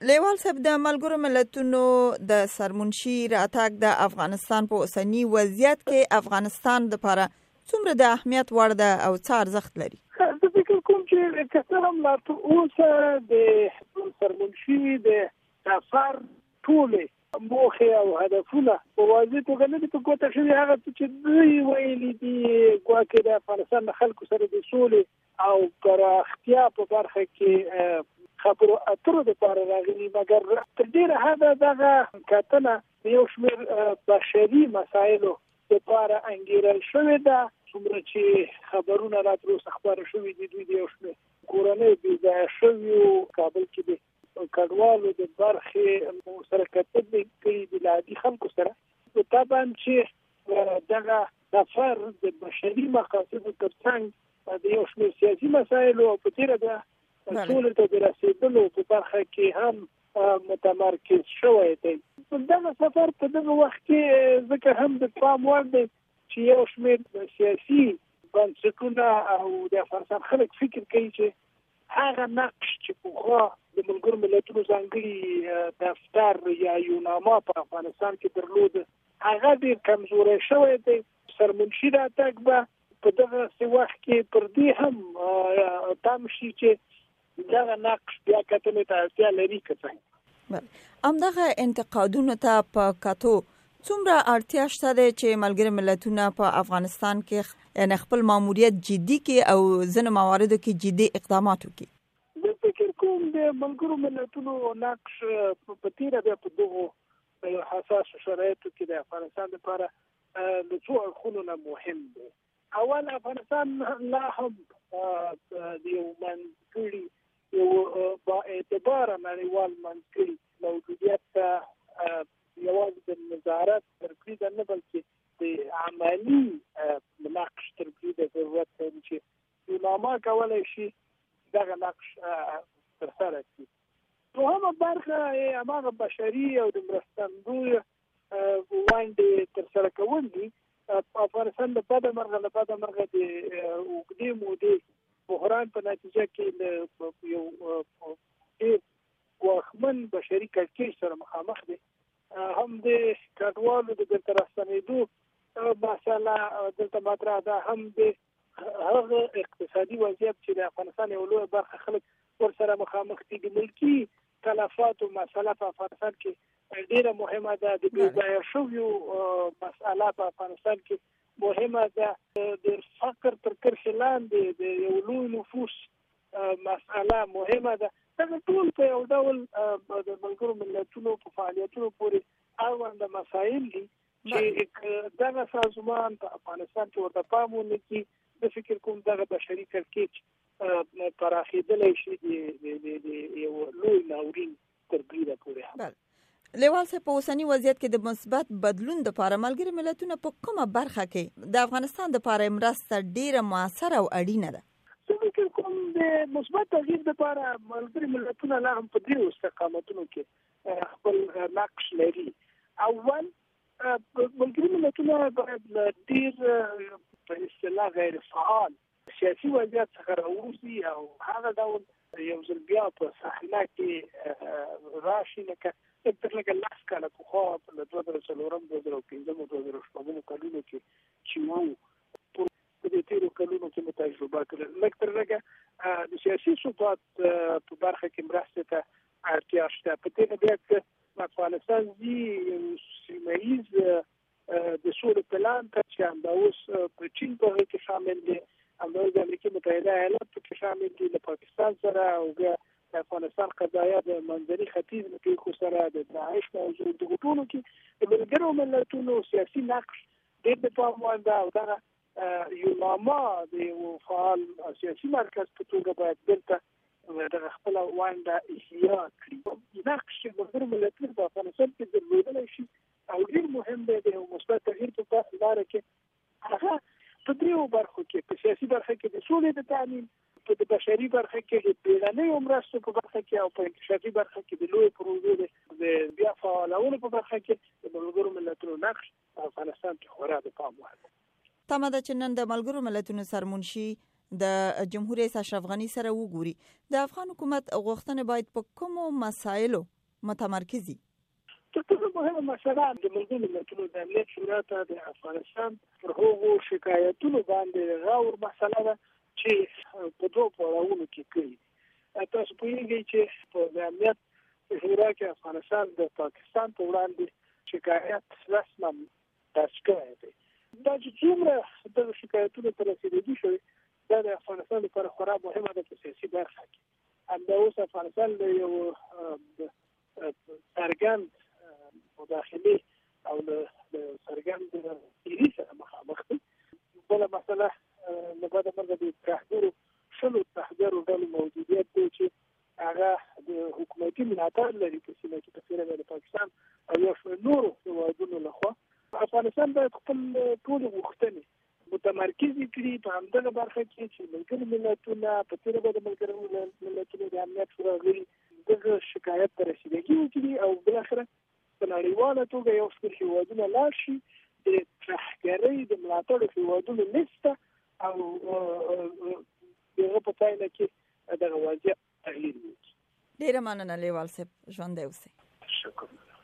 لیوال صاحب، د ملګرو ملتونو د سرمنشي راتګ د افغانستان په اوسنی وضعیت کې افغانستان لپاره څومره د اهمیت وړ ده او څه ارزښت لري؟ زه فکر کوم چې که هم لا اوسه د سرمنشي د سفر ټولې موخې او هدفونه په واضح توګه نه دي په ګوته شوي. هغه چې دوی ویلي دي ګواکې د افغانستان د خلکو سره د سولې او پراختیا په برخه کې خبرو اترو لپاره راغلي، مګر تر ډیره حده دغه کتنه یو شمېر بشري مسایلو لپاره انګیرل شوې ده. څومره چې خبرونه را تر اوسه خپاره شوي دي، دوی د یو شمېر کورنۍ بېځایه شویو کابل کې د کډوالو د برخې سره کتنې کوي د عادي خلکو سره. طبعا چې دغه سفر د بشري مقاصدو ترڅنګ د یو شمېر سیاسي مسایلو او په تېره ده ټول ته د رسیدلو په برخه کې هم متمرکز شوی دی. دغه سفر په دغه وخت کې ځکه هم د پام وړ دی چې یو شمېر سیاسي بنسټونه او د افغانستان خلک فکر کوي چې هغه نقش چې پخوا د ملګرو ملتونو ځانګړي دفتر یا یوناما په افغانستان کې درلود هغه ډېر کمزوری شوی دی. سرمنشي راتګ به په دغه وخت کې پر دې هم تم شي چې دغه نقش بیا کتنې ته اړتیا لري. که څنګه همدغه انتقادونو ته په کتو څومره اړتیا شته دی چې ملګري ملتونه په افغانستان کې یعنې خپل ماموریت جدي کړي او ځینو مواردو کې جدي اقدامات وکړي؟ زه فکر کوم د ملګرو ملتونو نقش په تېره بیا په دغو حساسو شرایطو کې د افغانستان لپاره د څو اړخونو نه مهم دی. اول، افغانستان لا هم د یو منځګړي یو با اعتباره نړیوال منځګړي موجودیت ته یوازې د نظارت ترکیده نه بلکې د عملي نقش ترکیده ضرورت لري چې یوناما کولی شي دغه نقش ترسره کړي. دوهمه برخه هماغه بشري او د مرستندویو ونډې ترسره کول دي. افغانستان له بده مرغه د اوږدې مودې بحران په نتیجه کې یو ډېر ګواښمن بشري کړکېچ سره مخامخ دی. هم د کډوالو د دلته راستنېدو مسله دلته مطرح ده، هم د هغه اقتصادي وضعیت چې د افغانستان یو لویه برخه خلک ورسره مخامخ دي. د ملکي تلفاتو مسله په افغانستان کې ډیره مهمه ده. د بېځایه شویو مسله په افغانستان کې مهمه ده. د فقر تر کرښې لاندې د یو لوی نفوس مسله مهمه ده. دغه ټول په یو ډول د ملګرو ملتونو په فعالیتونو پورې اړونده مسایل دي چې دغه سازمان په افغانستان کې ورته پام ونه کړي. زه فکر کوم دغه بشري کړکېچ پراخېدلی شي د یو لوی ناورین تر بریده پورې. لیوال صاحب، په اوسنی وضعیت کې د مثبت بدلون لپاره ملګري ملتونه په کومه برخه کې د افغانستان لپاره مرسته ډیره موثره او اړینه ده؟ زه فکر کوم د مثبت تغییر لپاره ملګري ملتونه لا هم په دې استقامتونو کې خپل نقش لري. اول، ملګري ملتونه باید ډیر په اصطلاح غیر فعال سیاسي وضعیت څخه راووځي او هغه ډول یو ځل بیا په صحنه کې راشي لکه لږ لس کاله پخوا په 2004 2005 2006 کلونو کې چې وو په دې تېرو کلونو کې مو تجربه کړل. لږ تر لږه د سیاسي ثبات په برخه کې مرستې ته اړتیا شته. په دې بیا چې افغانستان یو سیمه ییز د سولې پلان ته چې همدا اوس په چین په هغه کې شامل دی، همدا د امریکا متحده ایالاتو کې شامل دي، له پاکستان سره او بیا د افغانستان قضایا د منځني ختیځ له پیښو سره د داعش موضوع د ټولو کې د ملګرو ملتونو سیاسي نقش ډېر د پام وړ ده او دغه یوناما د یو فعال سیاسي مرکز په توګه باید دلته دغه خپله ونډه احیا کړي. نقش چې ملګرو ملتونو په افغانستان کې درلودلی شي او ډېر مهم دی د یو مثبت تغییر په لاره کې هغه په دریو برخو کې، په سیاسي برخه کې د سولې د تامین، په بشري برخه کې د بیړنیو مرستو په برخه کې او په انکشافي برخه کې د لویو پروژو د بیا فعالولو په برخه کې د ملګرو ملتونو نقش افغانستان کې خورا د پام وړ دی. تمه ده چې نن د ملګرو ملتونو سرمنشي د جمهور رئیس اشرف غني سره وګوري. د افغان حکومت غوښتنې باید په کومو مسایلو متمرکزي؟ تر ټولو مهمه مسله د ملګرو ملتونو د امنیت شورا ته د افغانستان پر هغو شکایتونو باندې غور مسله ده چې په دوه پړاوونو کې کوي. تاسو پوهیږئ چې په امنیت شورا کې افغانستان د پاکستان په وړاندې شکایت رسما درج کړی دی. دا چې څومره د شکایتونو تر رسیدګي شوی دا د افغانستان لپاره خورا مهمه ده په سیاسي برخه کې. همدا اوس افغانستان له یو څرګند مداخلې او د څرګند تیری سره مخامخ دي. بله مسله له بعد مرګ د تحذير ډلو موجودیت دی چې هغه د حکومتي ملاتړ لري په سیمه کې په څیر د پاکستان او یو شمېر نورو هیوادونو لخوا. افغانستان باید خپل ټول غوښتنې متمرکزې کړي په همدغه برخه کې چې ملګري ملتونه په څیر د ملګرو ملتونو د امنیت شورا غړي دغه شکایت ته رسیدګي وکړي او بالاخره په نړیواله توګه یو څه هیوادونه لاړ شي د ترهګرۍ د ملاتړ هیوادونو لیسته او دغه په پایله کې دغه وضعیت تغییر وکړي. ډیره مننه لیوال صاحب، ژوندی اوسئ. شکر.